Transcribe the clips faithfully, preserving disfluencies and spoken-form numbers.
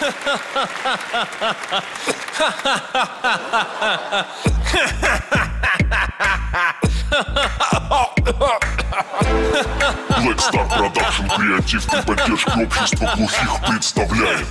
Black Star Production креатив при поддержке общества глухих представляет.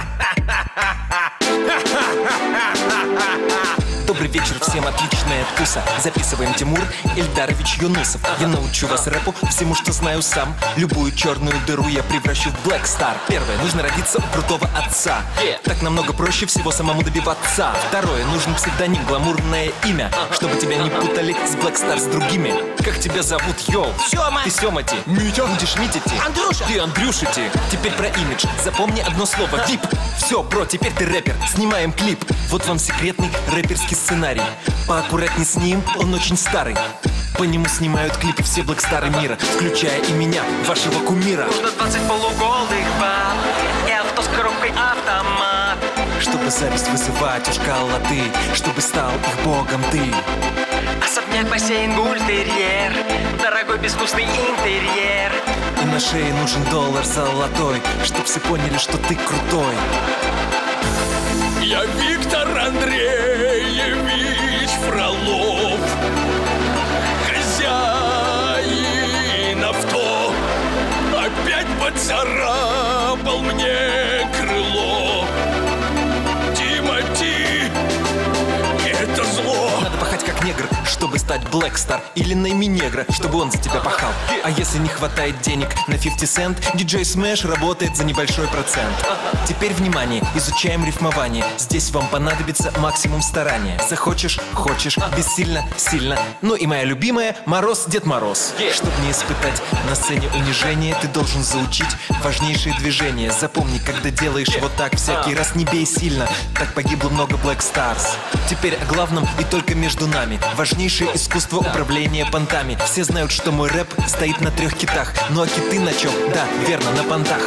Добрый вечер всем, отличная туса. Записываем Тимур Эльдарович Юнусов. Я научу вас рэпу, всему, что знаю сам. Любую черную дыру я превращу в Black Star. Первое, нужно родиться у крутого отца. Так намного проще всего самому добиваться. Второе, нужен псевдоним, гламурное имя, чтобы тебя не путали с Black Star с другими. Как тебя зовут, йоу? Сёма. Ты Сёма-ти. Митя. Будешь Митя-ти. Андрюша. Ты Андрюша-ти. Теперь про имидж. Запомни одно слово. Вип. Все, бро, теперь ты рэпер. Снимаем клип. Вот вам секретный рэперский сценарий. Поаккуратней с ним, он очень старый. По нему снимают клипы все блэкстары мира, включая и меня, вашего кумира. Нужно двадцать полуголых баб и авто с коробкой автомат, чтобы зависть вызывать у школоты, чтобы стал их богом ты. Особняк, бассейн, бультерьер, дорогой безвкусный интерьер. И на шее нужен доллар золотой, чтоб все поняли, что ты крутой. Я Виктор Андреевич Фролов, хозяин авто, опять поцарапал мне крыло. Тимати, это зло. Надо пахать как негр, чтобы стать Black Star. Или найми негра, чтобы он за тебя пахал. А если не хватает денег на пятьдесят цент, диджей Smash работает за небольшой процент. Теперь внимание, изучаем рифмование. Здесь вам понадобится максимум старания. Захочешь, хочешь, бессильно, сильно. Ну и моя любимая Мороз, Дед Мороз. Чтобы не испытать на сцене унижение, ты должен заучить важнейшие движения. Запомни, когда делаешь вот так всякий раз, не бей сильно. Так погибло много Black Stars. Теперь о главном и только между нами. Важнейшее искусство управления понтами. Все знают, что мой рэп стоит на трех китах. Ну а киты на чем? Да, верно, на понтах.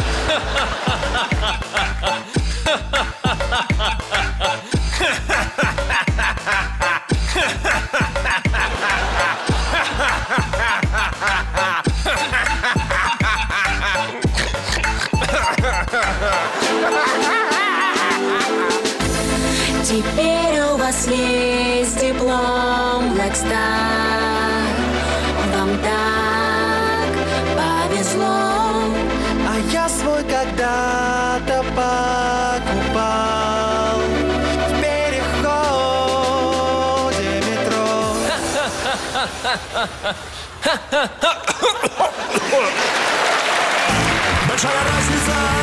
Теперь у вас есть диплом Black Star. Вам так повезло. А я свой когда-то покупал в переходе метро. Большая разница